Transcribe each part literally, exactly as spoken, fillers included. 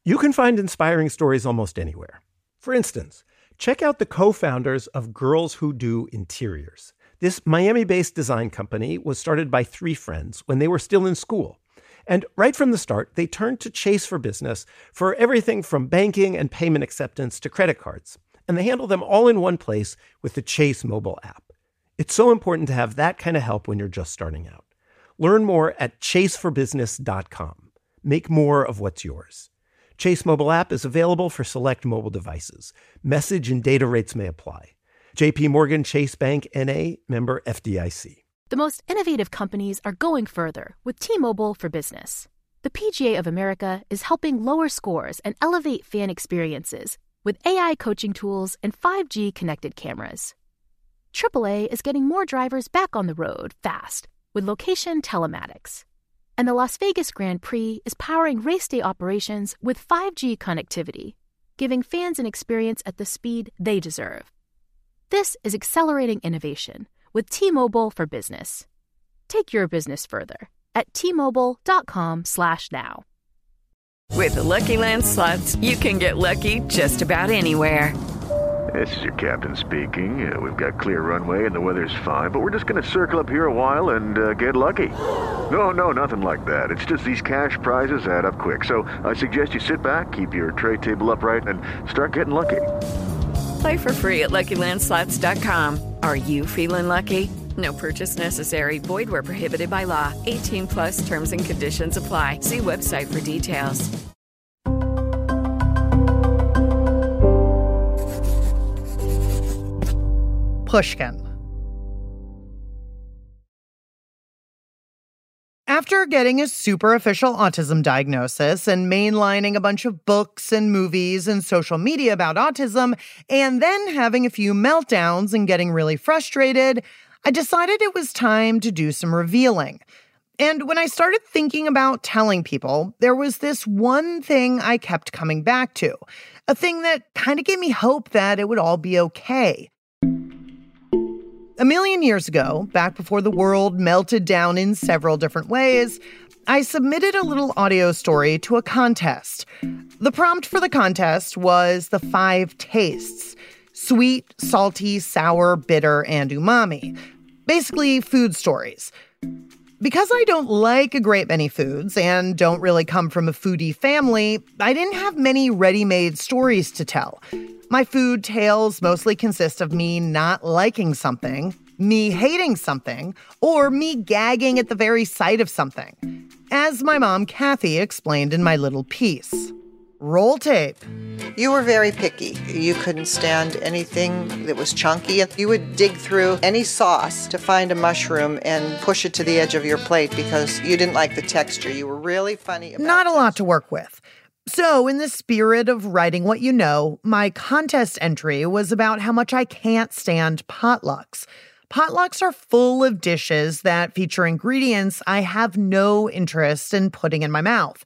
You can find inspiring stories almost anywhere. For instance, check out the co-founders of Girls Who Do Interiors. This Miami-based design company was started by three friends when they were still in school. And right from the start, they turned to Chase for Business for everything from banking and payment acceptance to credit cards. And they handle them all in one place with the Chase mobile app. It's so important to have that kind of help when you're just starting out. Learn more at chase for business dot com. Make more of what's yours. Chase mobile app is available for select mobile devices. Message and data rates may apply. J P Morgan Chase Bank N A, member F D I C. The most innovative companies are going further with T-Mobile for Business. The P G A of America is helping lower scores and elevate fan experiences with A I coaching tools and five G connected cameras. triple A is getting more drivers back on the road fast with location telematics. And the Las Vegas Grand Prix is powering race day operations with five G connectivity, giving fans an experience at the speed they deserve. This is accelerating innovation with T-Mobile for Business. Take your business further at T Mobile dot com slash now. With the Lucky Land Slots, you can get lucky just about anywhere. This is your captain speaking. Uh, we've got clear runway and the weather's fine, but we're just going to circle up here a while and uh, get lucky. No, no, nothing like that. It's just these cash prizes add up quick. So I suggest you sit back, keep your tray table upright, and start getting lucky. Play for free at Lucky Land Slots dot com. Are you feeling lucky? No purchase necessary. Void where prohibited by law. eighteen plus terms and conditions apply. See website for details. Pushkin. After getting a super official autism diagnosis and mainlining a bunch of books and movies and social media about autism, and then having a few meltdowns and getting really frustrated, I decided it was time to do some revealing. And when I started thinking about telling people, there was this one thing I kept coming back to, a thing that kind of gave me hope that it would all be okay. A million years ago, back before the world melted down in several different ways, I submitted a little audio story to a contest. The prompt for the contest was the five tastes: sweet, salty, sour, bitter, and umami. Basically, food stories. Because I don't like a great many foods and don't really come from a foodie family, I didn't have many ready-made stories to tell. My food tales mostly consist of me not liking something, me hating something, or me gagging at the very sight of something. As my mom, Kathy, explained in my little piece. Roll tape. You were very picky. You couldn't stand anything that was chunky. You would dig through any sauce to find a mushroom and push it to the edge of your plate because you didn't like the texture. You were really funny about Not a this. lot to work with. So, in the spirit of writing what you know, my contest entry was about how much I can't stand potlucks. Potlucks are full of dishes that feature ingredients I have no interest in putting in my mouth.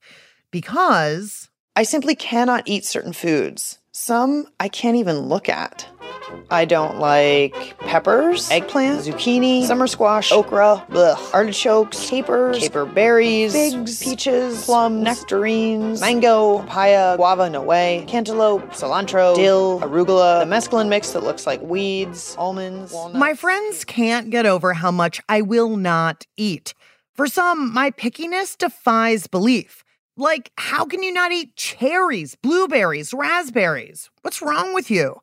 Because I simply cannot eat certain foods. Some I can't even look at. I don't like peppers, eggplant, zucchini, summer squash, okra, blech, artichokes, capers, caper berries, figs, peaches, plums, nectarines, mango, papaya, guava, no way, cantaloupe, cilantro, dill, arugula, the mescaline mix that looks like weeds, almonds, walnuts. my friends can't get over how much I will not eat. For some, my pickiness defies belief. Like, how can you not eat cherries, blueberries, raspberries? What's wrong with you?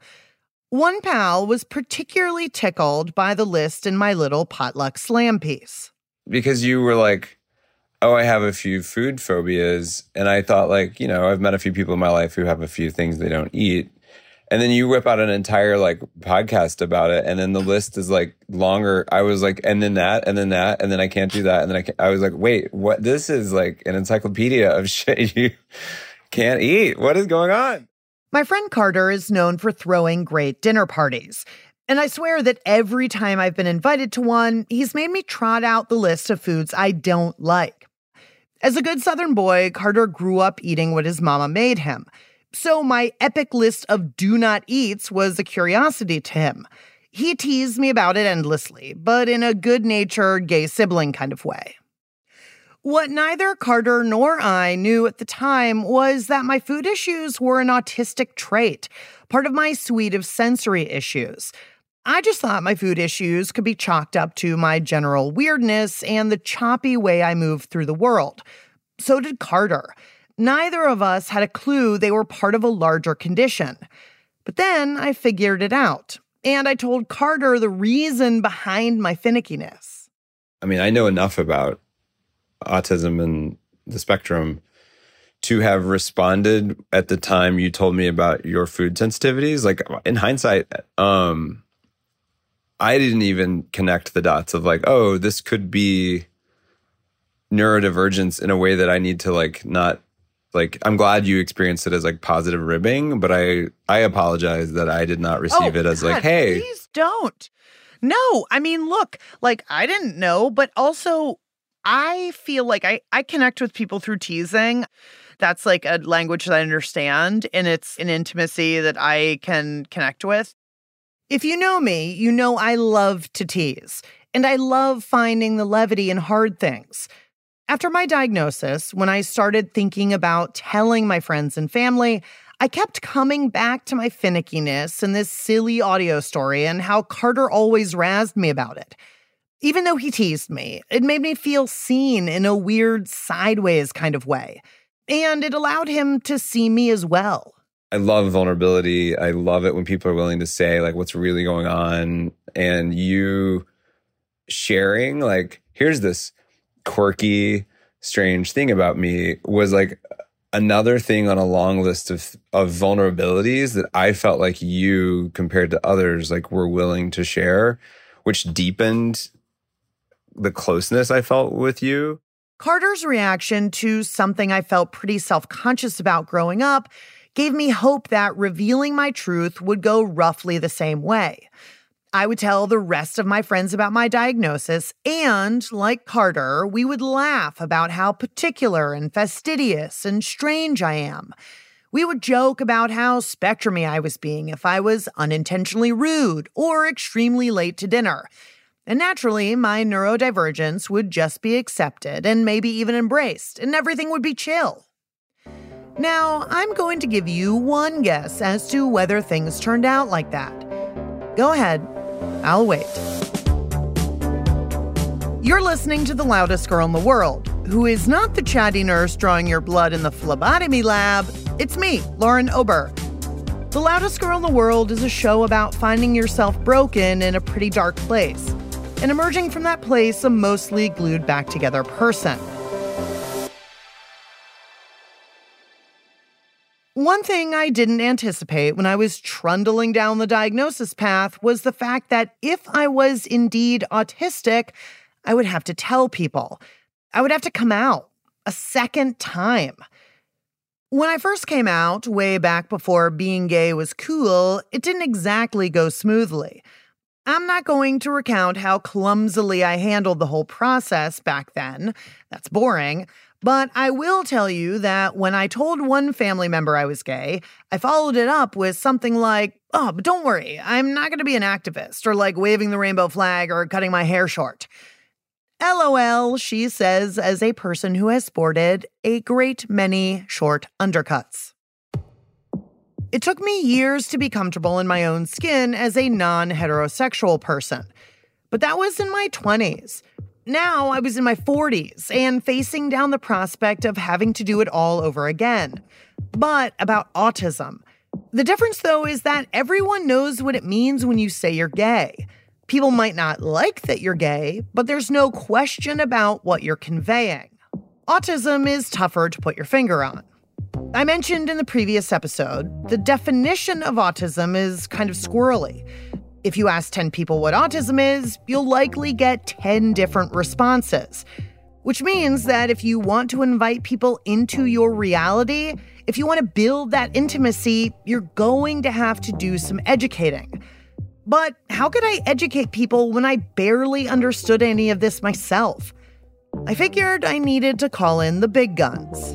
One pal was particularly tickled by the list in my little potluck slam piece. Because you were like, oh, I have a few food phobias. And I thought, like, you know, I've met a few people in my life who have a few things they don't eat. And then you whip out an entire, like, podcast about it. And then the list is, like, longer. I was like, and then that, and then that, and then I can't do that. And then I can't. I was like, wait, what? This is, like, an encyclopedia of shit you can't eat. What is going on? My friend Carter is known for throwing great dinner parties. And I swear that every time I've been invited to one, he's made me trot out the list of foods I don't like. As a good Southern boy, Carter grew up eating what his mama made him. So my epic list of do not eats was a curiosity to him. He teased me about it endlessly, but in a good-natured gay sibling kind of way. What neither Carter nor I knew at the time was that my food issues were an autistic trait, part of my suite of sensory issues. I just thought my food issues could be chalked up to my general weirdness and the choppy way I move through the world. So did Carter. Neither of us had a clue they were part of a larger condition. But then I figured it out, and I told Carter the reason behind my finickiness. I mean, I know enough about autism and the spectrum to have responded at the time you told me about your food sensitivities. Like, in hindsight, um, I didn't even connect the dots of like, oh, this could be neurodivergence in a way that I need to like not like, I'm glad you experienced it as like positive ribbing, but I, I apologize that I did not receive oh, it as God, like, hey. Please don't. No, I mean, look, like I didn't know, but also I feel like I, I connect with people through teasing. That's like a language that I understand, and it's an intimacy that I can connect with. If you know me, you know I love to tease, and I love finding the levity in hard things. After my diagnosis, when I started thinking about telling my friends and family, I kept coming back to my finickiness and this silly audio story and how Carter always razzed me about it. Even though he teased me, it made me feel seen in a weird sideways kind of way. And it allowed him to see me as well. I love vulnerability. I love it when people are willing to say like what's really going on, and you sharing like, here's this quirky, strange thing about me was like another thing on a long list of of vulnerabilities that I felt like you, compared to others, like were willing to share, which deepened the closeness I felt with you. Carter's reaction to something I felt pretty self-conscious about growing up gave me hope that revealing my truth would go roughly the same way. I would tell the rest of my friends about my diagnosis, and, like Carter, we would laugh about how particular and fastidious and strange I am. We would joke about how spectrumy I was being if I was unintentionally rude or extremely late to dinner. And naturally, my neurodivergence would just be accepted and maybe even embraced, and everything would be chill. Now, I'm going to give you one guess as to whether things turned out like that. Go ahead. I'll wait. You're listening to The Loudest Girl in the World, who is not the chatty nurse drawing your blood in the phlebotomy lab. It's me, Lauren Ober. The Loudest Girl in the World is a show about finding yourself broken in a pretty dark place and emerging from that place a mostly glued back together person. One thing I didn't anticipate when I was trundling down the diagnosis path was the fact that if I was indeed autistic, I would have to tell people. I would have to come out a second time. When I first came out, way back before being gay was cool, it didn't exactly go smoothly. I'm not going to recount how clumsily I handled the whole process back then. That's boring. But I will tell you that when I told one family member I was gay, I followed it up with something like, oh, but don't worry, I'm not going to be an activist, or like waving the rainbow flag or cutting my hair short. LOL, she says, as a person who has sported a great many short undercuts. It took me years to be comfortable in my own skin as a non-heterosexual person, but that was in my twenties. Now I was in my forties and facing down the prospect of having to do it all over again. But about autism. The difference, though, is that everyone knows what it means when you say you're gay. People might not like that you're gay, but there's no question about what you're conveying. Autism is tougher to put your finger on. I mentioned in the previous episode, the definition of autism is kind of squirrely. If you ask ten people what autism is, you'll likely get ten different responses. Which means that if you want to invite people into your reality, if you want to build that intimacy, you're going to have to do some educating. But how could I educate people when I barely understood any of this myself? I figured I needed to call in the big guns.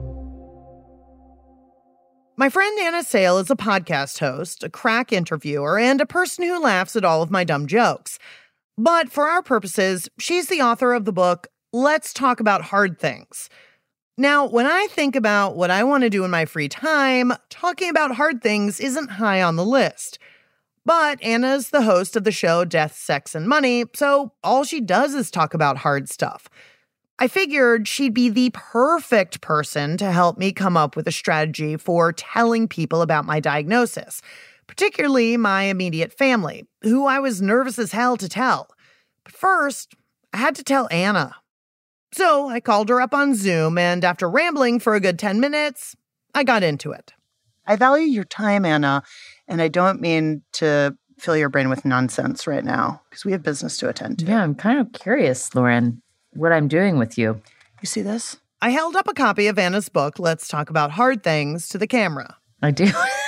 My friend Anna Sale is a podcast host, a crack interviewer, and a person who laughs at all of my dumb jokes. But for our purposes, she's the author of the book, let's talk about hard things. Now, when I think about what I want to do in my free time, talking about hard things isn't high on the list. But Anna's the host of the show Death, Sex, and Money, so all she does is talk about hard stuff. I figured she'd be the perfect person to help me come up with a strategy for telling people about my diagnosis, particularly my immediate family, who I was nervous as hell to tell. But first, I had to tell Anna. So I called her up on Zoom, and after rambling for a good ten minutes, I got into it. I value your time, Anna, and I don't mean to fill your brain with nonsense right now, because we have business to attend to. Yeah, I'm kind of curious, Lauren, what I'm doing with you. You see this? I held up a copy of Anna's book, Let's Talk About Hard Things, to the camera. I do.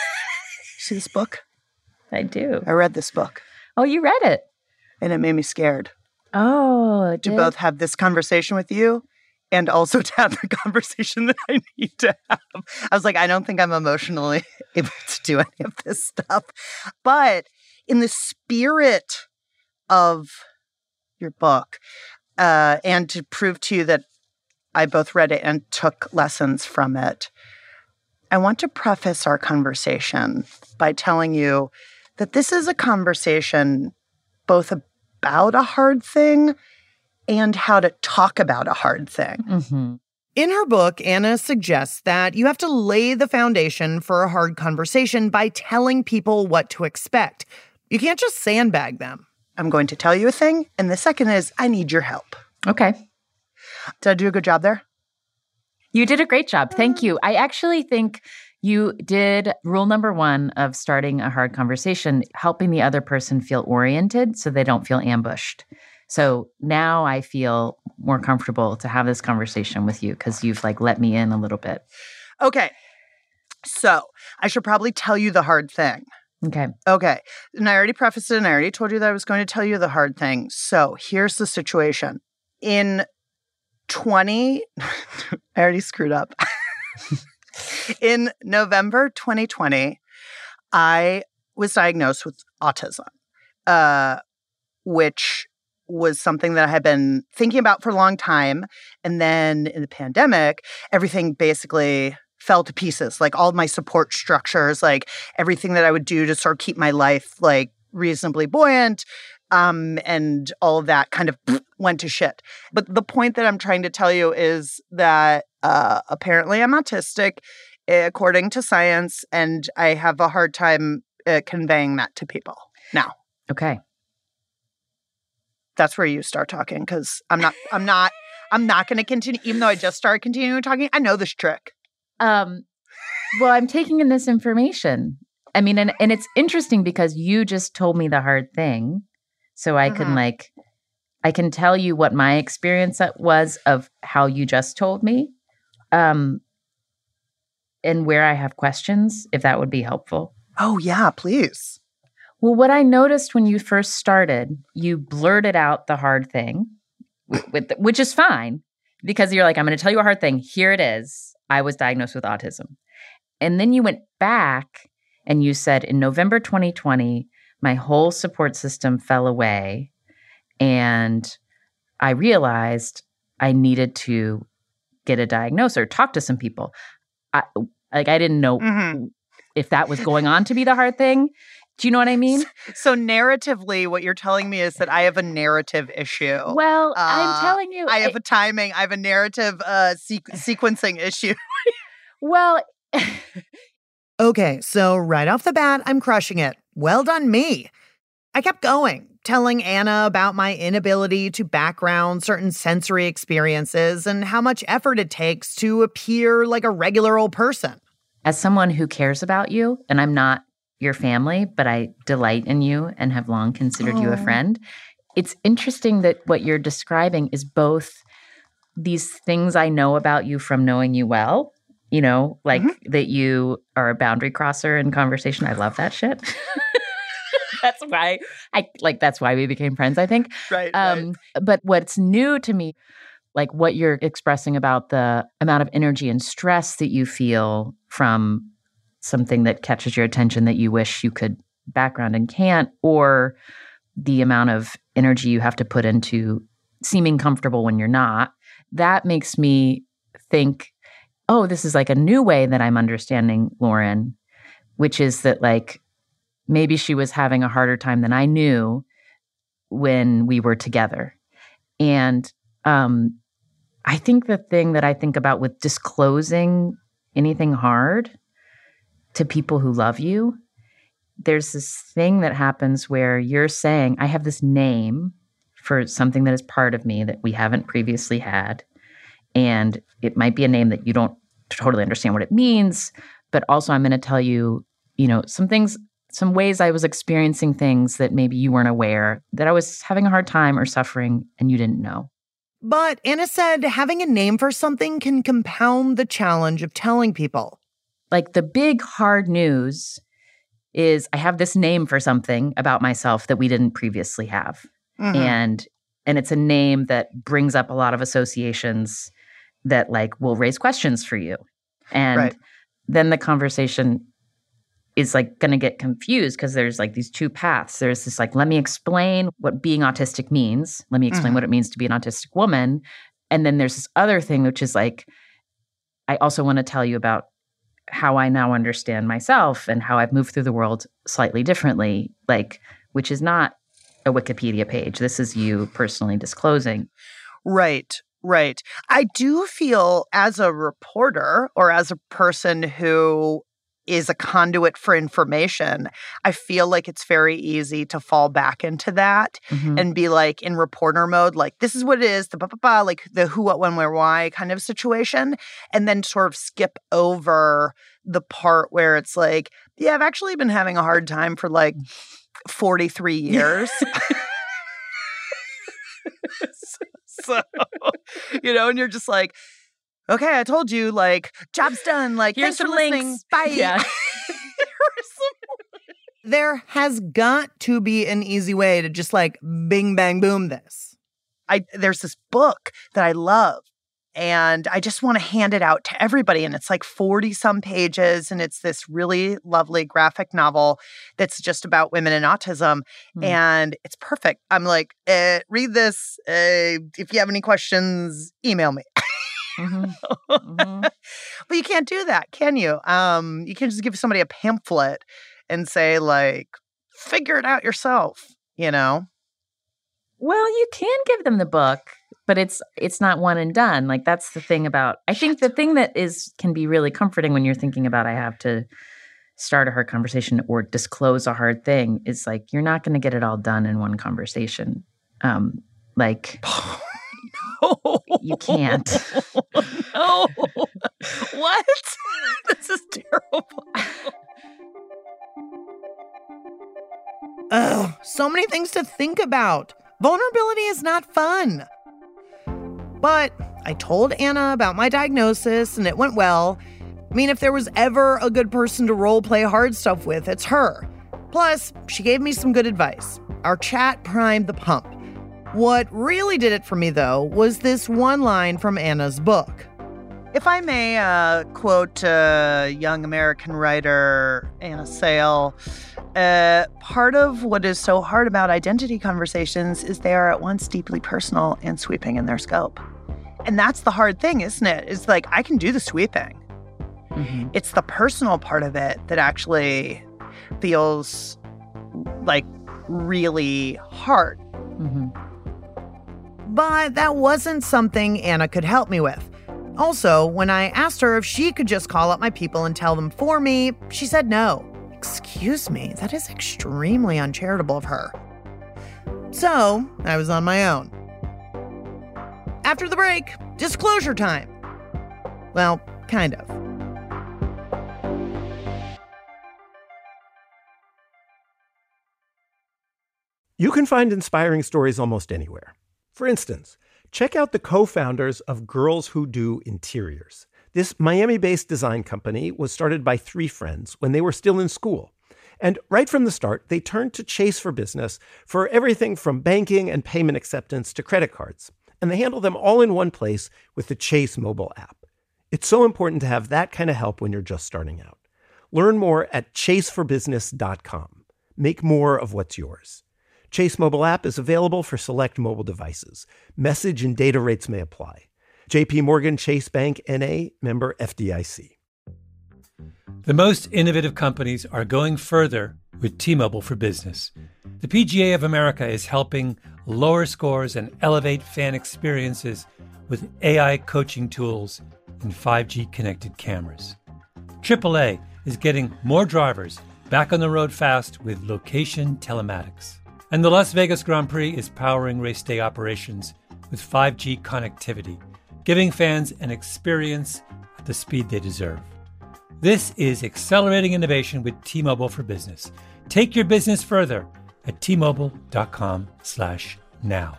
See this book? I do. I read this book. Oh, you read it? And it made me scared. Oh, it to did? both have this conversation with you and also to have the conversation that I need to have. I was like, I don't think I'm emotionally able to do any of this stuff. But in the spirit of your book, uh, and to prove to you that I both read it and took lessons from it, I want to preface our conversation by telling you that this is a conversation both about a hard thing and how to talk about a hard thing. Mm-hmm. In her book, Anna suggests that you have to lay the foundation for a hard conversation by telling people what to expect. You can't just sandbag them. I'm going to tell you a thing, and the second is I need your help. Okay. Did I do a good job there? You did a great job. Thank you. I actually think you did rule number one of starting a hard conversation, helping the other person feel oriented so they don't feel ambushed. So now I feel more comfortable to have this conversation with you because you've like let me in a little bit. Okay. So I should probably tell you the hard thing. Okay. Okay. And I already prefaced it and I already told you that I was going to tell you the hard thing. So here's the situation. In twenty, I already screwed up. In November twenty twenty, I was diagnosed with autism, uh, which was something that I had been thinking about for a long time. And then in the pandemic, everything basically fell to pieces, like all of my support structures, like everything that I would do to sort of keep my life like reasonably buoyant. Um, and all of that kind of went to shit. But the point that I'm trying to tell you is that uh, apparently I'm autistic, according to science, and I have a hard time uh, conveying that to people now. Okay. That's where you start talking, because I'm not, I'm not, I'm not going to continue, even though I just started continuing talking. I know this trick. Um, well, I'm taking in this information. I mean, and, and it's interesting because you just told me the hard thing. So I mm-hmm. can like, I can tell you what my experience was of how you just told me, um, and where I have questions, if that would be helpful. Oh, yeah, please. Well, what I noticed when you first started, you blurted out the hard thing, with the, which is fine, because you're like, I'm going to tell you a hard thing. Here it is. I was diagnosed with autism. And then you went back and you said, in November twenty twenty, my whole support system fell away, and I realized I needed to get a diagnosis or talk to some people. I, like, I didn't know mm-hmm. if that was going on to be the hard thing. Do you know what I mean? So narratively, what you're telling me is that I have a narrative issue. Well, uh, I'm telling you. I have it, a timing. I have a narrative uh, se- sequencing issue. Well. Okay, so right off the bat, I'm crushing it. Well done me. I kept going, telling Anna about my inability to background certain sensory experiences and how much effort it takes to appear like a regular old person. As someone who cares about you, and I'm not your family, but I delight in you and have long considered oh. you a friend, it's interesting that what you're describing is both these things I know about you from knowing you well, you know, like mm-hmm. that you are a boundary crosser in conversation. I love that shit. That's why I like, that's why we became friends, I think. Right, um, right. But what's new to me, like what you're expressing about the amount of energy and stress that you feel from something that catches your attention that you wish you could background and can't, or the amount of energy you have to put into seeming comfortable when you're not, that makes me think, oh, this is like a new way that I'm understanding Lauren, which is that like maybe she was having a harder time than I knew when we were together. And um, I think the thing that I think about with disclosing anything hard to people who love you, there's this thing that happens where you're saying, I have this name for something that is part of me that we haven't previously had. And it might be a name that you don't totally understand what it means, but also I'm going to tell you, you know, some things, some ways I was experiencing things that maybe you weren't aware, that I was having a hard time or suffering and you didn't know. But Anna said having a name for something can compound the challenge of telling people. Like the big hard news is I have this name for something about myself that we didn't previously have. Mm-hmm. And and it's a name that brings up a lot of associations that like will raise questions for you. And right. then the conversation is like going to get confused because there's like these two paths. There's this like, let me explain what being autistic means. Let me explain mm-hmm. what it means to be an autistic woman. And then there's this other thing, which is like, I also want to tell you about how I now understand myself and how I've moved through the world slightly differently, like, which is not a Wikipedia page. This is you personally disclosing. Right, right. I do feel as a reporter or as a person who is a conduit for information, I feel like it's very easy to fall back into that mm-hmm. and be like in reporter mode, like this is what it is, the blah, blah, blah, like the who, what, when, where, why kind of situation. And then sort of skip over the part where it's like, yeah, I've actually been having a hard time for like forty-three years. so, you know, and you're just like, okay, I told you, like, job's done. Like, here's thanks for some listening. links. Bye. Yeah. There has got to be an easy way to just like bing, bang, boom this. I There's this book that I love, and I just want to hand it out to everybody. And it's like forty-some pages, and it's this really lovely graphic novel that's just about women and autism. Mm. And it's perfect. I'm like, eh, read this. Uh, if you have any questions, email me. Mm-hmm. Mm-hmm. But you can't do that, can you? Um, you can't just give somebody a pamphlet and say, like, figure it out yourself, you know? Well, you can give them the book, but it's it's not one and done. Like, that's the thing about, I think the thing that is can be really comforting when you're thinking about I have to start a hard conversation or disclose a hard thing is like, you're not going to get it all done in one conversation. Um, like... You can't. No. What? This is terrible. Oh, so many things to think about. Vulnerability is not fun. But I told Anna about my diagnosis and it went well. I mean, if there was ever a good person to role play hard stuff with, it's her. Plus, she gave me some good advice. Our chat primed the pump. What really did it for me, though, was this one line from Anna's book. If I may uh, quote uh, young American writer Anna Sale, uh, part of what is so hard about identity conversations is they are at once deeply personal and sweeping in their scope. And that's the hard thing, isn't it? It's like, I can do the sweeping. Mm-hmm. It's the personal part of it that actually feels like really hard. Mm-hmm. But that wasn't something Anna could help me with. Also, when I asked her if she could just call up my people and tell them for me, she said no. Excuse me, that is extremely uncharitable of her. So, I was on my own. After the break, disclosure time. Well, kind of. You can find inspiring stories almost anywhere. For instance, check out the co-founders of Girls Who Do Interiors. This Miami-based design company was started by three friends when they were still in school. And right from the start, they turned to Chase for Business for everything from banking and payment acceptance to credit cards. And they handle them all in one place with the Chase mobile app. It's so important to have that kind of help when you're just starting out. Learn more at chase for business dot com. Make more of what's yours. Chase mobile app is available for select mobile devices. Message and data rates may apply. J P Morgan Chase Bank N A, member F D I C. The most innovative companies are going further with T-Mobile for Business. The P G A of America is helping lower scores and elevate fan experiences with A I coaching tools and five G connected cameras. triple A is getting more drivers back on the road fast with location telematics. And the Las Vegas Grand Prix is powering race day operations with five G connectivity, giving fans an experience at the speed they deserve. This is accelerating innovation with T-Mobile for Business. Take your business further at T-Mobile.com slash now.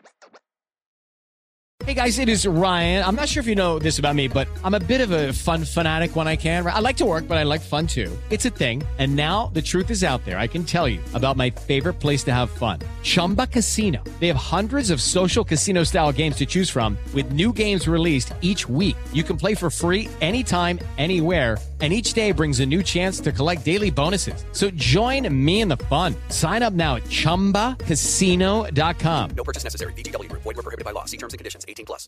Hey guys, it is Ryan. I'm not sure if you know this about me, but I'm a bit of a fun fanatic when I can. I like to work, but I like fun too. It's a thing. And now the truth is out there. I can tell you about my favorite place to have fun. Chumba Casino. They have hundreds of social casino style games to choose from with new games released each week. You can play for free anytime, anywhere. And each day brings a new chance to collect daily bonuses. So join me in the fun. Sign up now at Chumba Casino dot com. No purchase necessary. V G W. Void where prohibited by law. See terms and conditions. eighteen plus.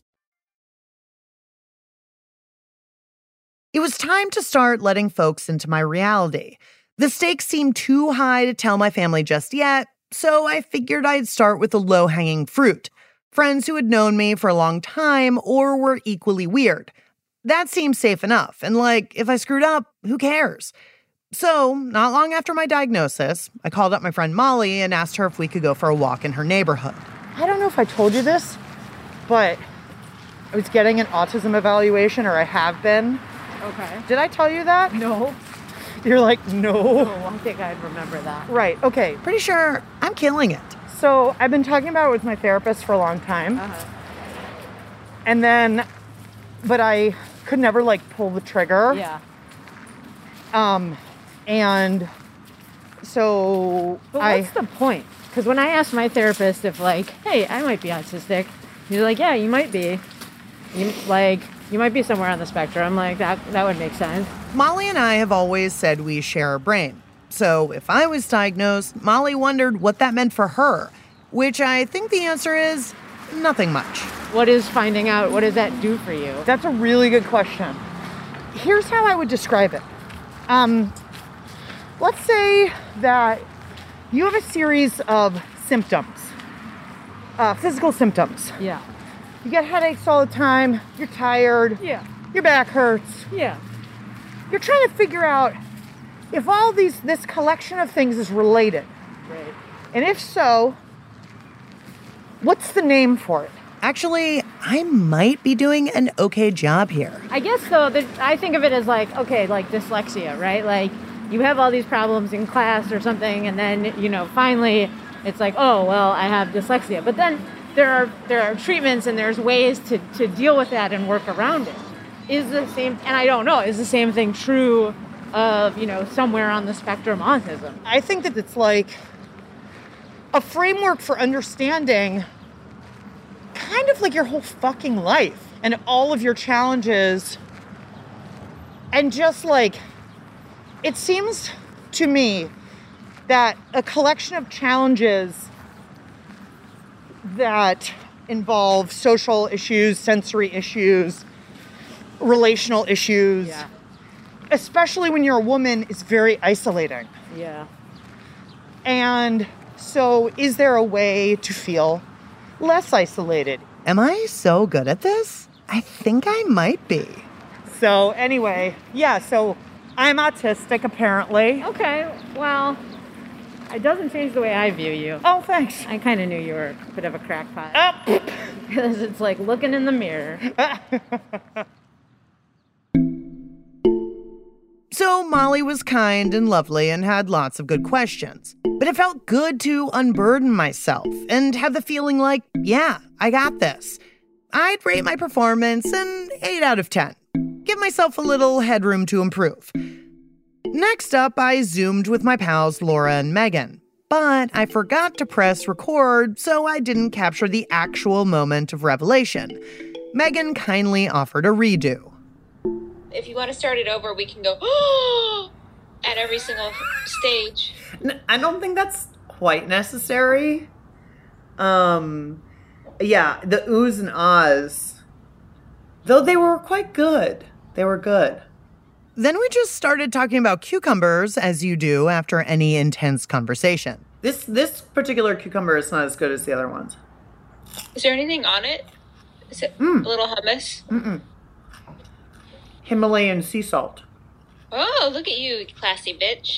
It was time to start letting folks into my reality. The stakes seemed too high to tell my family just yet, so I figured I'd start with the low-hanging fruit. Friends who had known me for a long time or were equally weird. That seemed safe enough, and like, if I screwed up, who cares? So, not long after my diagnosis, I called up my friend Molly and asked her if we could go for a walk in her neighborhood. I don't know if I told you this, but I was getting an autism evaluation, or I have been. Okay. Did I tell you that? No. You're like, no. No, I don't think I'd remember that. Right, okay. Pretty sure I'm killing it. So, I've been talking about it with my therapist for a long time. Uh-huh. And then, but I could never, like, pull the trigger. Yeah. Um, and so But I... what's the point? Because when I asked my therapist if, like, hey, I might be autistic, he's like, yeah, you might be. You, like, you might be somewhere on the spectrum. I'm like, that, that would make sense. Molly and I have always said we share a brain. So if I was diagnosed, Molly wondered what that meant for her, which I think the answer is nothing much. What is finding out? What does that do for you? That's a really good question. Here's how I would describe it. Um, let's say that you have a series of symptoms, uh, physical symptoms. Yeah. You get headaches all the time. You're tired. Yeah. Your back hurts. Yeah. You're trying to figure out if all these this collection of things is related. Right. And if so, what's the name for it? Actually, I might be doing an okay job here. I guess, though, that I think of it as like, okay, like dyslexia, right? Like, you have all these problems in class or something, and then, you know, finally it's like, oh, well, I have dyslexia. But then there are there are treatments and there's ways to, to deal with that and work around it. Is the same, and I don't know, is the same thing true of, you know, somewhere on the spectrum autism? I think that it's like a framework for understanding kind of like your whole fucking life and all of your challenges. And just like, it seems to me that a collection of challenges that involve social issues, sensory issues, relational issues, Yeah. especially when you're a woman, is very isolating. Yeah. And so is there a way to feel less isolated? Am I so good at this? I think I might be. So anyway, yeah, so I'm autistic apparently. Okay, well, it doesn't change the way I view you. Oh, thanks. I kind of knew you were a bit of a crackpot. Oh. Because it's like looking in the mirror. So Molly was kind and lovely and had lots of good questions. But it felt good to unburden myself and have the feeling like, yeah, I got this. I'd rate my performance an eight out of ten. Give myself a little headroom to improve. Next up, I Zoomed with my pals Laura and Megan. But I forgot to press record, so I didn't capture the actual moment of revelation. Megan kindly offered a redo. If you want to start it over, we can go, oh, at every single stage. I don't think that's quite necessary. Um, yeah, the oohs and ahs, though they were quite good. They were good. Then we just started talking about cucumbers, as you do after any intense conversation. This this particular cucumber is not as good as the other ones. Is there anything on it? Is it mm. a little hummus? Mm-mm. Himalayan sea salt. Oh, look at you, classy bitch.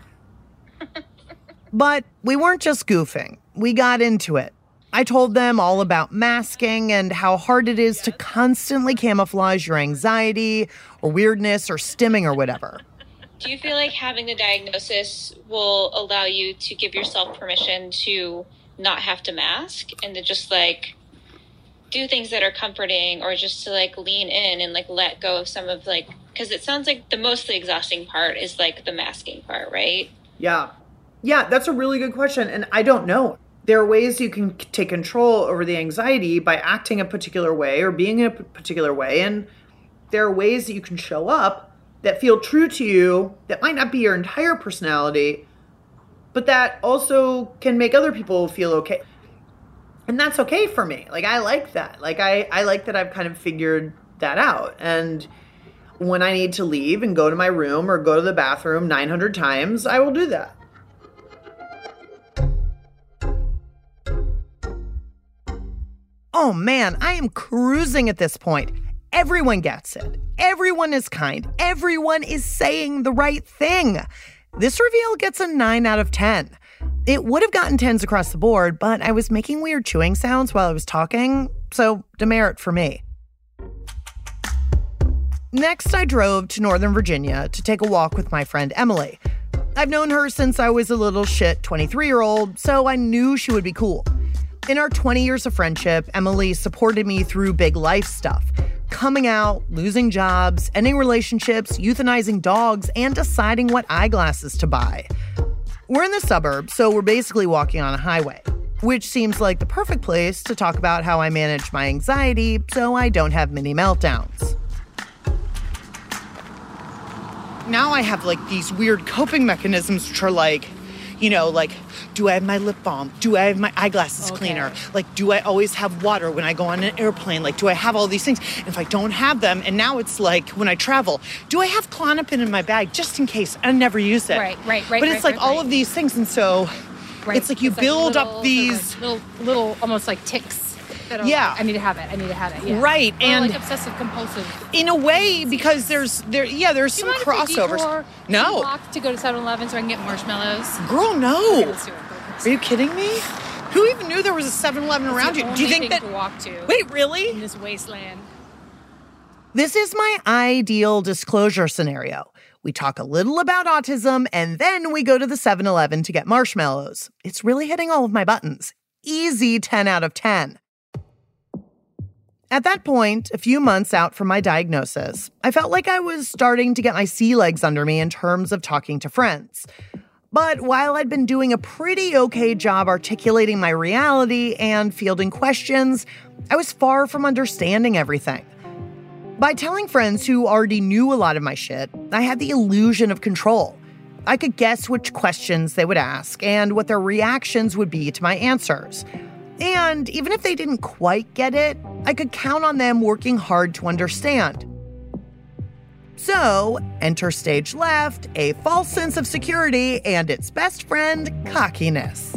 But we weren't just goofing. We got into it. I told them all about masking and how hard it is to constantly camouflage your anxiety or weirdness or stimming or whatever. Do you feel like having the diagnosis will allow you to give yourself permission to not have to mask and to just like do things that are comforting, or just to like lean in and like let go of some of like, because it sounds like the mostly exhausting part is like the masking part, right? Yeah. Yeah, that's a really good question. And I don't know. There are ways you can take control over the anxiety by acting a particular way or being in a particular way. And there are ways that you can show up that feel true to you, that might not be your entire personality, but that also can make other people feel okay. And that's okay for me. Like, I like that. Like, I, I like that I've kind of figured that out. And when I need to leave and go to my room or go to the bathroom nine hundred times, I will do that. Oh man, I am cruising at this point. Everyone gets it. Everyone is kind. Everyone is saying the right thing. This reveal gets a nine out of ten. It would have gotten tens across the board, but I was making weird chewing sounds while I was talking, so demerit for me. Next, I drove to Northern Virginia to take a walk with my friend Emily. I've known her since I was a little shit twenty-three-year-old, so I knew she would be cool. In our twenty years of friendship, Emily supported me through big life stuff. Coming out, losing jobs, ending relationships, euthanizing dogs, and deciding what eyeglasses to buy. We're in the suburbs, so we're basically walking on a highway, which seems like the perfect place to talk about how I manage my anxiety so I don't have mini meltdowns. Now I have like these weird coping mechanisms which are like, you know, like, do I have my lip balm? Do I have my eyeglasses okay. cleaner? Like, do I always have water when I go on an airplane? Like, do I have all these things? And if I don't have them, and now it's like when I travel, do I have Klonopin in my bag just in case? I never use it. Right, right, right. But it's right, like right, all right. of these things, and so right. it's like you it's build like little, up these like little, little, almost like tics. That yeah, like, I need to have it. I need to have it. Yeah. Right, or and like obsessive compulsive. In a way, because there's there, yeah, there's do some you mind crossovers. Detour, no, walk to go to seven eleven so I can get marshmallows. Girl, no. Okay, let's do it. Are you kidding me? Who even knew there was a seven eleven around you? Do you think that? To walk to Wait, really? In this wasteland. This is my ideal disclosure scenario. We talk a little about autism, and then we go to the seven eleven to get marshmallows. It's really hitting all of my buttons. Easy ten out of ten. At that point, a few months out from my diagnosis, I felt like I was starting to get my sea legs under me in terms of talking to friends. But while I'd been doing a pretty okay job articulating my reality and fielding questions, I was far from understanding everything. By telling friends who already knew a lot of my shit, I had the illusion of control. I could guess which questions they would ask and what their reactions would be to my answers. And even if they didn't quite get it, I could count on them working hard to understand. So, enter stage left, a false sense of security and its best friend, cockiness.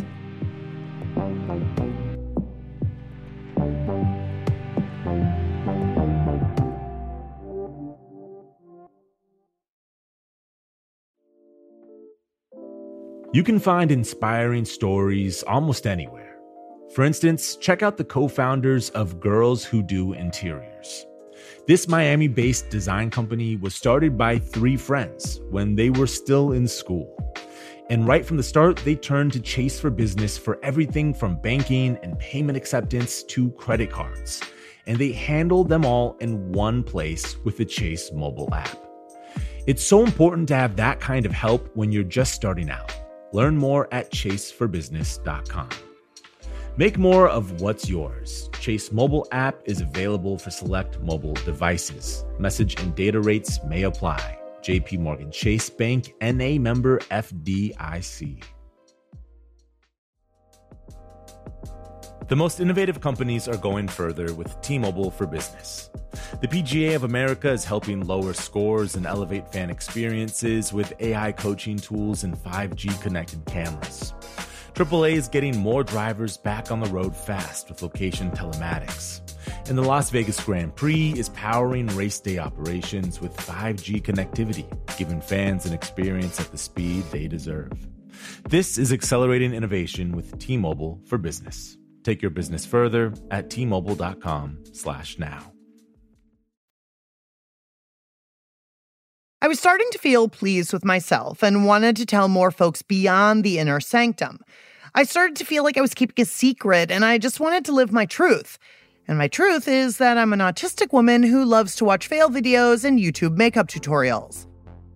You can find inspiring stories almost anywhere. For instance, check out the co-founders of Girls Who Do Interiors. This Miami-based design company was started by three friends when they were still in school. And right from the start, they turned to Chase for Business for everything from banking and payment acceptance to credit cards. And they handled them all in one place with the Chase mobile app. It's so important to have that kind of help when you're just starting out. Learn more at chase for business dot com. Make more of what's yours. Chase mobile app is available for select mobile devices. Message and data rates may apply. J P Morgan Chase Bank, N A member F D I C. The most innovative companies are going further with T-Mobile for Business. The P G A of America is helping lower scores and elevate fan experiences with A I coaching tools and five G connected cameras. triple A is getting more drivers back on the road fast with location telematics. And the Las Vegas Grand Prix is powering race day operations with five G connectivity, giving fans an experience at the speed they deserve. This is accelerating innovation with T-Mobile for Business. Take your business further at T-Mobile.com slash now. I was starting to feel pleased with myself and wanted to tell more folks beyond the inner sanctum. I started to feel like I was keeping a secret, and I just wanted to live my truth. And my truth is that I'm an autistic woman who loves to watch fail videos and YouTube makeup tutorials.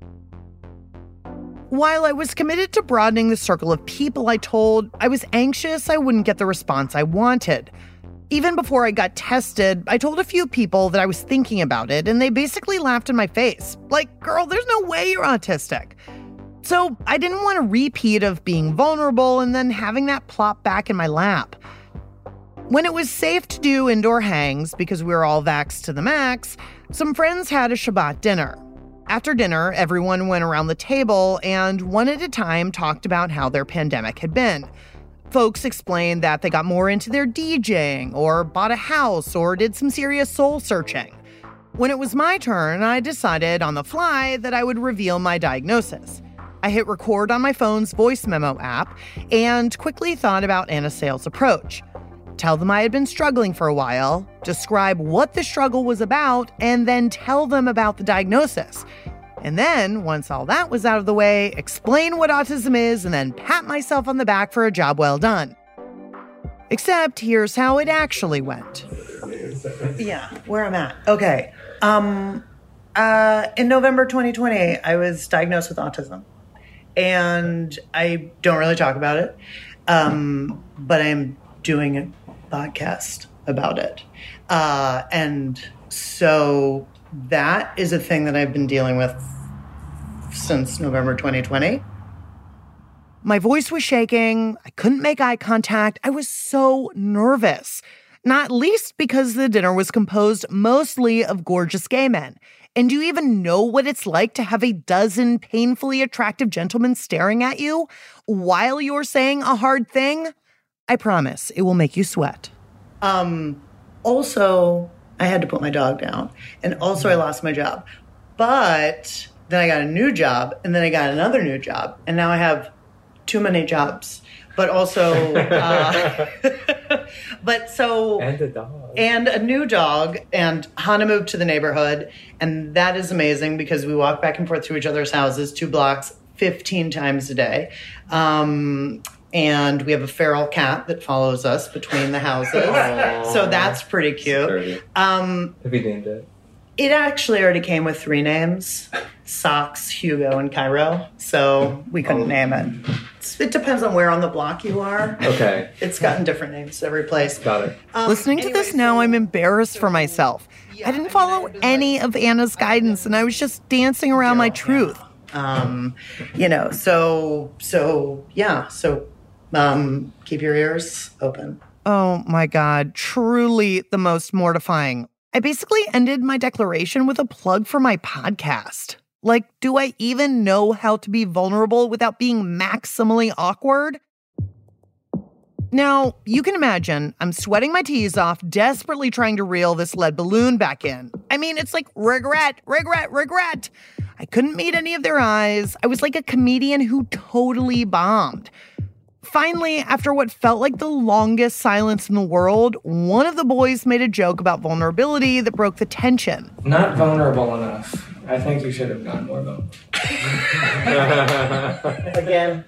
While I was committed to broadening the circle of people I told, I was anxious I wouldn't get the response I wanted. Even before I got tested, I told a few people that I was thinking about it, and they basically laughed in my face. Like, girl, there's no way you're autistic. So I didn't want a repeat of being vulnerable and then having that plop back in my lap. When it was safe to do indoor hangs because we were all vaxxed to the max, some friends had a Shabbat dinner. After dinner, everyone went around the table and one at a time talked about how their pandemic had been. Folks explained that they got more into their DJing or bought a house or did some serious soul searching. When it was my turn, I decided on the fly that I would reveal my diagnosis. I hit record on my phone's voice memo app and quickly thought about Anna Sale's approach. Tell them I had been struggling for a while, describe what the struggle was about, and then tell them about the diagnosis. And then, once all that was out of the way, explain what autism is and then pat myself on the back for a job well done. Except here's how it actually went. Yeah, where I'm at. Okay. Um, uh, in November twenty twenty, I was diagnosed with autism. And I don't really talk about it, um, but I'm doing a podcast about it. Uh, and so that is a thing that I've been dealing with since November twenty twenty. My voice was shaking. I couldn't make eye contact. I was so nervous, not least because the dinner was composed mostly of gorgeous gay men. And do you even know what it's like to have a dozen painfully attractive gentlemen staring at you while you're saying a hard thing? I promise it will make you sweat. Um, also, I had to put my dog down. And also I lost my job. But then I got a new job, and then I got another new job. And now I have too many jobs. But also, uh, but so... And a dog. And a new dog. And Hannah moved to the neighborhood. And that is amazing because we walk back and forth to each other's houses, two blocks, fifteen times a day. Um... And we have a feral cat that follows us between the houses. Aww. So that's pretty cute. Um, have you named it? It actually already came with three names. Socks, Hugo, and Cairo. So we couldn't oh. name it. It's, it depends on where on the block you are. Okay. It's gotten different names every place. Got it. Um, Listening to anyway, this now, I'm embarrassed for myself. Yeah, I didn't follow I mean, I any like, of Anna's guidance, and I was just dancing around my truth. Um, you know, so, so, yeah, so... Um, keep your ears open. Oh my God, truly the most mortifying. I basically ended my declaration with a plug for my podcast. Like, do I even know how to be vulnerable without being maximally awkward? Now, you can imagine I'm sweating my tees off, desperately trying to reel this lead balloon back in. I mean, it's like regret, regret, regret. I couldn't meet any of their eyes. I was like a comedian who totally bombed. Finally, after what felt like the longest silence in the world, one of the boys made a joke about vulnerability that broke the tension. Not vulnerable enough. I think you should have gone more vulnerable. Again.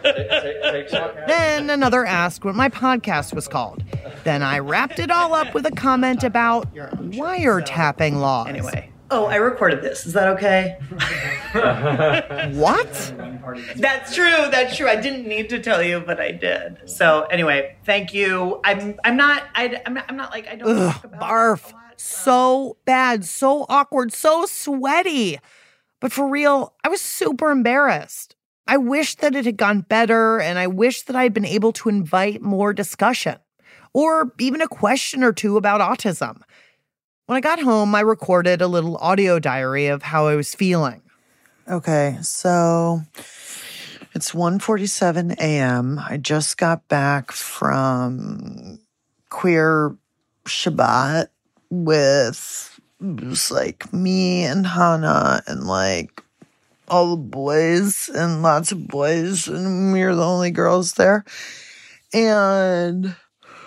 Then another asked what my podcast was called. Then I wrapped it all up with a comment about wiretapping laws. Anyway. Oh, I recorded this. Is that okay? What? That's true. That's true. I didn't need to tell you, but I did. So anyway, thank you. I'm. I'm not. I, I'm. Not, I'm not like I don't Ugh, talk about barf. It a lot. So bad. So awkward. So sweaty. But for real, I was super embarrassed. I wish that it had gone better, and I wish that I'd been able to invite more discussion. or even a question or two about autism. When I got home, I recorded a little audio diary of how I was feeling. Okay, so it's one forty-seven a.m. I just got back from Queer Shabbat with just like me and Hannah and like all the boys and lots of boys, and we were the only girls there. And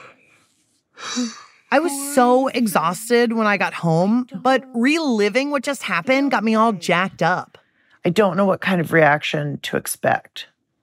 I was so exhausted when I got home, but reliving what just happened got me all jacked up. I don't know what kind of reaction to expect.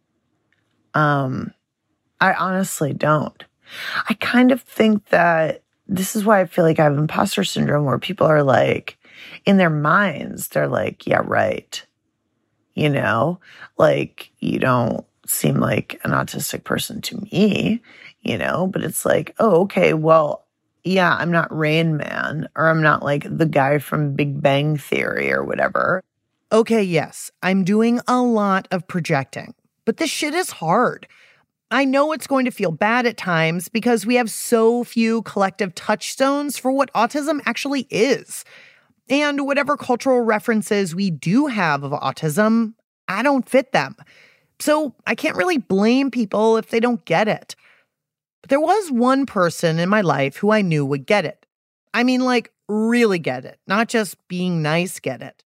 Um, I honestly don't. I kind of think that this is why I feel like I have imposter syndrome, where people are like, in their minds, they're like, yeah, right. You know, like, you don't seem like an autistic person to me, you know, but it's like, oh, okay, well, yeah, I'm not Rain Man, or I'm not like the guy from Big Bang Theory or whatever. Okay, yes, I'm doing a lot of projecting, but this shit is hard. I know it's going to feel bad at times because we have so few collective touchstones for what autism actually is. And whatever cultural references we do have of autism, I don't fit them. So I can't really blame people if they don't get it. But there was one person in my life who I knew would get it. I mean, like, really get it, not just being nice get it.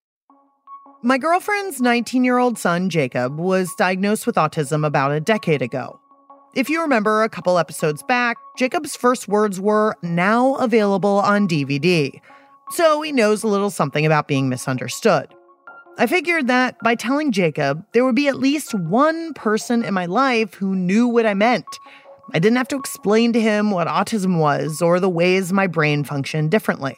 My girlfriend's nineteen-year-old son, Jacob, was diagnosed with autism about a decade ago. If you remember a couple episodes back, Jacob's first words were, now available on D V D. So he knows a little something about being misunderstood. I figured that by telling Jacob, there would be at least one person in my life who knew what I meant. I didn't have to explain to him what autism was or the ways my brain functioned differently.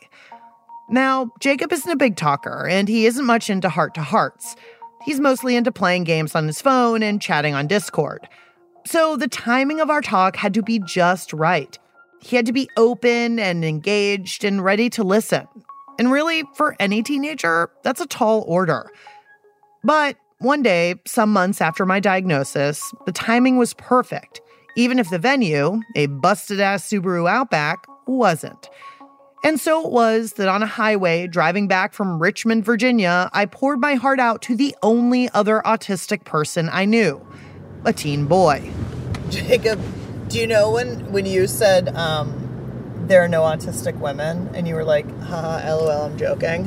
Now, Jacob isn't a big talker, and he isn't much into heart-to-hearts. He's mostly into playing games on his phone and chatting on Discord. So the timing of our talk had to be just right. He had to be open and engaged and ready to listen. And really, for any teenager, that's a tall order. But one day, some months after my diagnosis, the timing was perfect, even if the venue, a busted-ass Subaru Outback, wasn't. And so it was that on a highway driving back from Richmond, Virginia, I poured my heart out to the only other autistic person I knew, a teen boy. Jacob, do you know when, when you said, um, there are no autistic women, and you were like, haha, lol, I'm joking?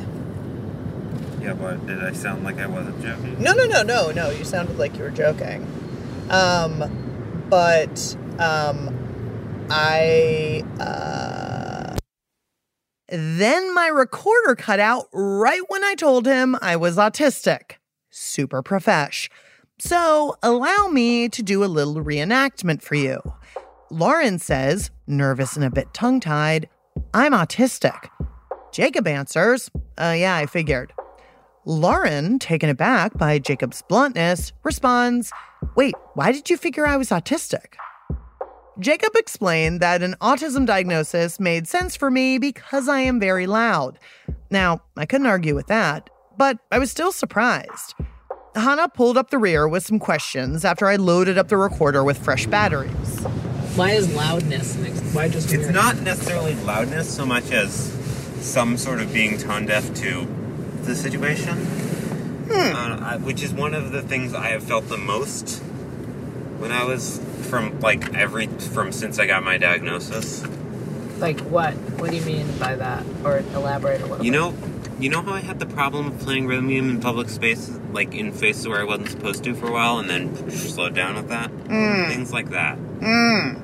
Yeah, but did I sound like I wasn't joking? No, no, no, no, no, you sounded like you were joking. Um, but, um, I, uh... Then my recorder cut out right when I told him I was autistic. Super profesh. So allow me to do a little reenactment for you. Lauren says, nervous and a bit tongue-tied, I'm autistic. Jacob answers, uh, yeah, I figured. Lauren, taken aback by Jacob's bluntness, responds, wait, why did you figure I was autistic? Jacob explained that an autism diagnosis made sense for me because I am very loud. Now, I couldn't argue with that, but I was still surprised. Hannah pulled up the rear with some questions after I loaded up the recorder with fresh batteries. Why is loudness? Why just It's not necessarily loudness so much as some sort of being tone deaf to the situation, hmm. uh, I, which is one of the things I have felt the most when I was from like every from since I got my diagnosis. Like what? What do you mean by that? Or elaborate a little You bit. know, you know how I had the problem of playing rhythm game in public spaces, like in spaces where I wasn't supposed to for a while, and then slowed down with that? Mm. Things like that. Mm.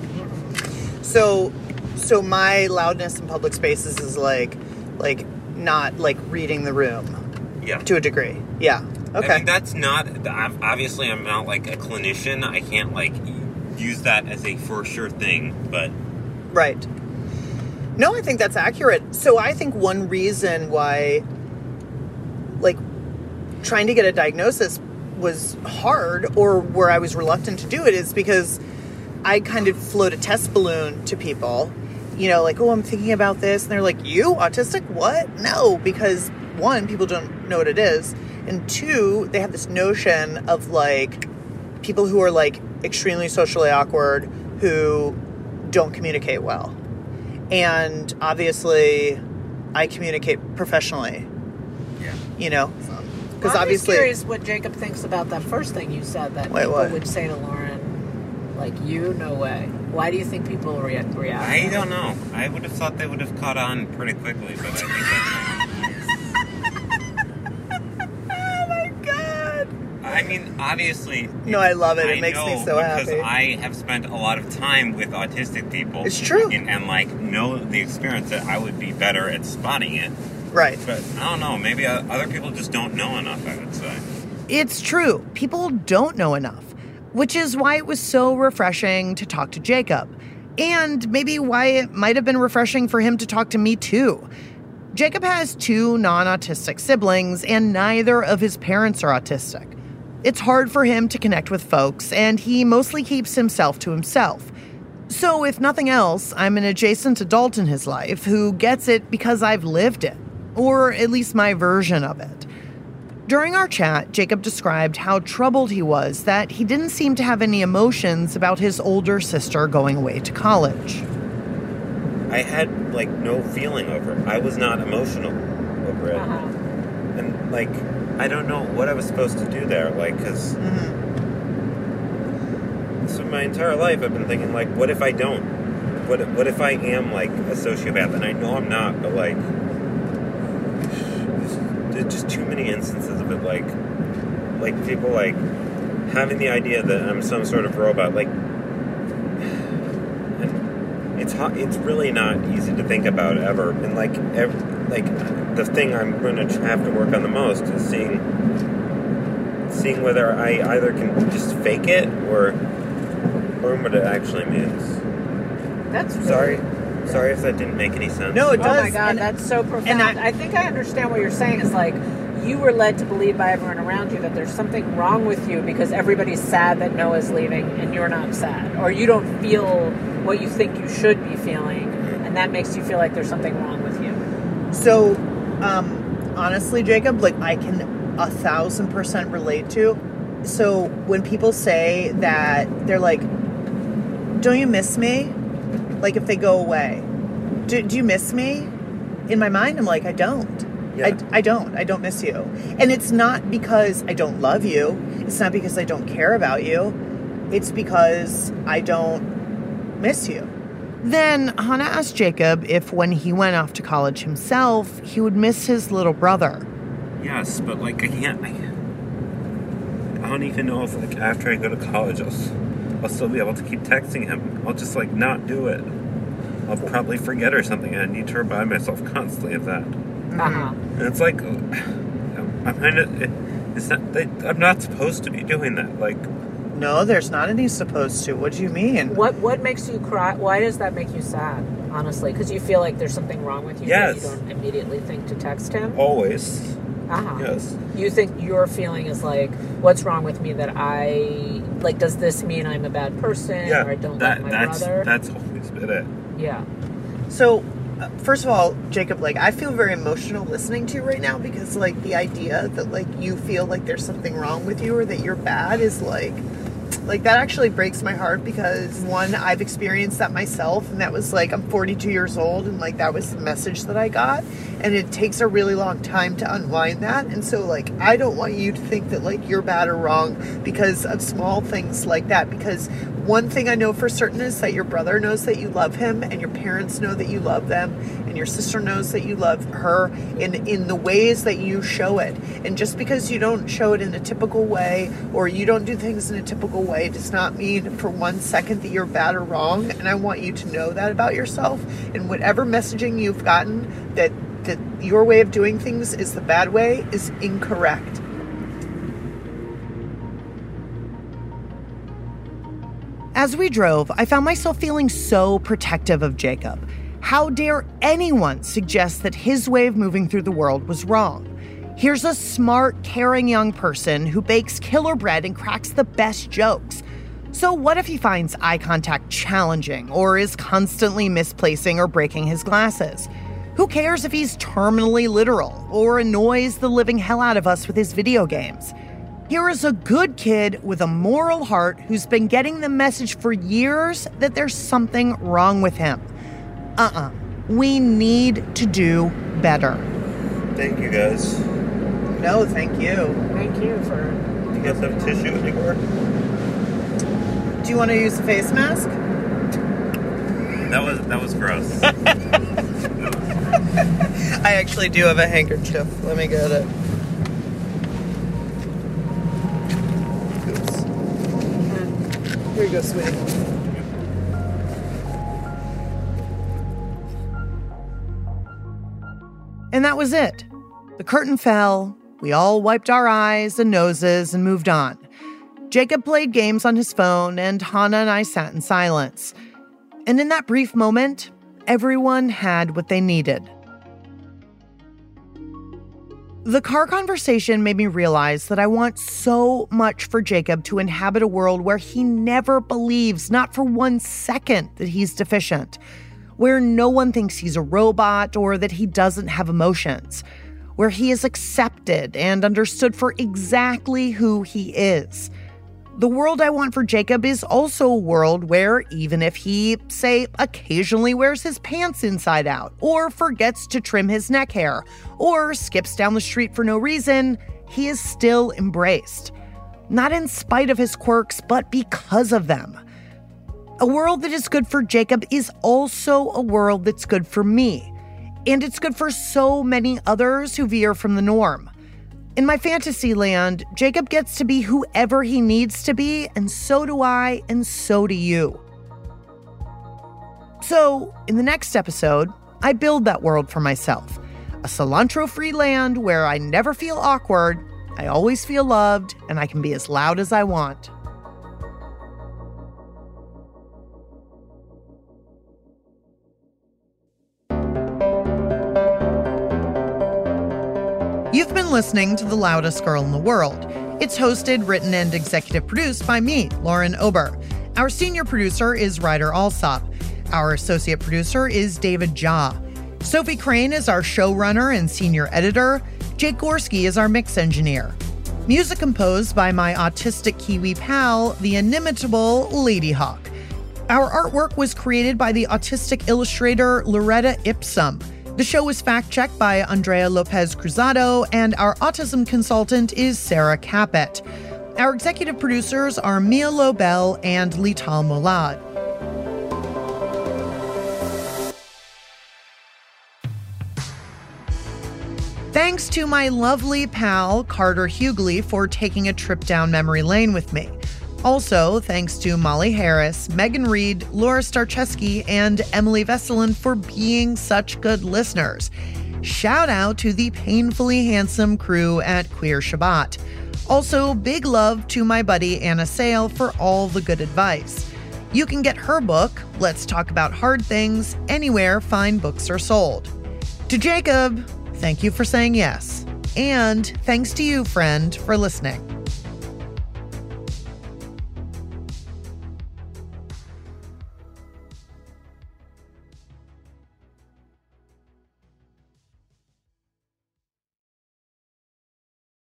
So, so my loudness in public spaces is like, like not like reading the room. Yeah. To a degree. Yeah. Okay. I mean, that's not, obviously I'm not like a clinician. I can't like use that as a for sure thing, but. Right. No, I think that's accurate. So I think one reason why, like, trying to get a diagnosis was hard, or where I was reluctant to do it, is because I kind of float a test balloon to people, you know, like, oh, I'm thinking about this. And they're like, you, autistic? What? No, because one, people don't know what it is. And two, they have this notion of like people who are like extremely socially awkward, who don't communicate well. And obviously, I communicate professionally. Yeah. You know? Because well, obviously, I'm just curious what Jacob thinks about that first thing you said, that Wait, people what? would say to Lauren, like, you, no way. Why do you think people rea- react? I don't know. I would have thought they would have caught on pretty quickly, but I think that's... Oh my God! I mean, obviously... No, I love it. It I makes me know so because happy. I have spent a lot of time with autistic people. It's true. And, and, like, know the experience that I would be better at spotting it. Right. But I don't know. Maybe other people just don't know enough, I would say. It's true. People don't know enough, which is why it was so refreshing to talk to Jacob. And maybe why it might have been refreshing for him to talk to me too. Jacob has two non-autistic siblings, and neither of his parents are autistic. It's hard for him to connect with folks, and he mostly keeps himself to himself. So if nothing else, I'm an adjacent adult in his life who gets it because I've lived it. Or at least my version of it. During our chat, Jacob described how troubled he was that he didn't seem to have any emotions about his older sister going away to college. I had, like, no feeling over it. I was not emotional over it. Uh-huh. And, like, I don't know what I was supposed to do there. Like, because... Mm-hmm. So my entire life I've been thinking, like, what if I don't? What, what if I am, like, a sociopath? And I know I'm not, but, like... There's just too many instances of it, like, like people like having the idea that I'm some sort of robot, like, and it's hot, it's really not easy to think about ever, and like, every, like the thing I'm going to have to work on the most is seeing, seeing whether I either can just fake it or learn what it actually means. That's really sorry. Sorry if that didn't make any sense. No, it does. Oh my God, and, that's so profound. And I, I think I understand what you're saying. It's like you were led to believe by everyone around you that there's something wrong with you because everybody's sad that Noah's leaving and you're not sad. Or you don't feel what you think you should be feeling, and that makes you feel like there's something wrong with you. So, um, honestly, Jacob, like, I can a thousand percent relate to. So when people say that, they're like, don't you miss me? Like, if they go away, do, do you miss me? In my mind, I'm like, I don't. Yeah. I, I don't. I don't miss you. And it's not because I don't love you. It's not because I don't care about you. It's because I don't miss you. Then Hannah asked Jacob if when he went off to college himself, he would miss his little brother. Yes, but, like, I can't... I, I don't even know if, like, after I go to college, I'll... I'll still be able to keep texting him. I'll just, like, not do it. I'll probably forget or something. I need to remind myself constantly of that. Uh-huh. And it's like, I'm kind of, it's not, they, I'm not supposed to be doing that. Like, no, there's not any supposed to. What do you mean? What What makes you cry? Why does that make you sad, honestly? Because you feel like there's something wrong with you yes. that you don't immediately think to text him? Always. Uh-huh. Yes. You think your feeling is like, what's wrong with me that I, like, does this mean I'm a bad person yeah, or I don't that, like my that's, brother? That's always been it. Yeah. So, uh, first of all, Jacob, like, I feel very emotional listening to you right now because, like, the idea that, like, you feel like there's something wrong with you or that you're bad is, like, like, that actually breaks my heart because, one, I've experienced that myself, and that was, like, I'm forty-two years old, and, like, that was the message that I got, and it takes a really long time to unwind that, and so, like, I don't want you to think that, like, you're bad or wrong because of small things like that, because one thing I know for certain is that your brother knows that you love him, and your parents know that you love them, and your sister knows that you love her in, in the ways that you show it, and just because you don't show it in a typical way, or you don't do things in a typical way, does not mean for one second that you're bad or wrong, and I want you to know that about yourself, and whatever messaging you've gotten that, that your way of doing things is the bad way is incorrect. As we drove, I found myself feeling so protective of Jacob. How dare anyone suggest that his way of moving through the world was wrong? Here's a smart, caring young person who bakes killer bread and cracks the best jokes. So what if he finds eye contact challenging or is constantly misplacing or breaking his glasses? Who cares if he's terminally literal or annoys the living hell out of us with his video games? Here is a good kid with a moral heart who's been getting the message for years that there's something wrong with him. Uh-uh. We need to do better. Thank you, guys. No, thank you. Thank you for... Do you guys have tissue anywhere? Do you want to use a face mask? That was that was gross. I actually do have a handkerchief. Let me get it. Oops. Here you go, sweetie. And that was it. The curtain fell. We all wiped our eyes and noses and moved on. Jacob played games on his phone, and Hannah and I sat in silence. And in that brief moment, everyone had what they needed. The car conversation made me realize that I want so much for Jacob to inhabit a world where he never believes, not for one second, that he's deficient, where no one thinks he's a robot or that he doesn't have emotions, where he is accepted and understood for exactly who he is. The world I want for Jacob is also a world where even if he, say, occasionally wears his pants inside out, or forgets to trim his neck hair, or skips down the street for no reason, he is still embraced. Not in spite of his quirks, but because of them. A world that is good for Jacob is also a world that's good for me. And it's good for so many others who veer from the norm. In my fantasy land, Jacob gets to be whoever he needs to be, and so do I, and so do you. So, in the next episode, I build that world for myself. A cilantro-free land where I never feel awkward, I always feel loved, and I can be as loud as I want. You've been listening to The Loudest Girl in the World. It's hosted, written, and executive produced by me, Lauren Ober. Our senior producer is Ryder Alsop. Our associate producer is David Jha. Sophie Crane is our showrunner and senior editor. Jake Gorski is our mix engineer. Music composed by my autistic Kiwi pal, the inimitable Ladyhawk. Our artwork was created by the autistic illustrator Loretta Ipsum. The show was fact-checked by Andrea Lopez Cruzado, and our autism consultant is Sarah Capet. Our executive producers are Mia Lobel and Lital Molad. Thanks to my lovely pal, Carter Hughley, for taking a trip down memory lane with me. Also, thanks to Molly Harris, Megan Reed, Laura Starcheski, and Emily Vesselin for being such good listeners. Shout out to the painfully handsome crew at Queer Shabbat. Also, big love to my buddy Anna Sale for all the good advice. You can get her book, Let's Talk About Hard Things, anywhere fine books are sold. To Jacob, thank you for saying yes. And thanks to you, friend, for listening.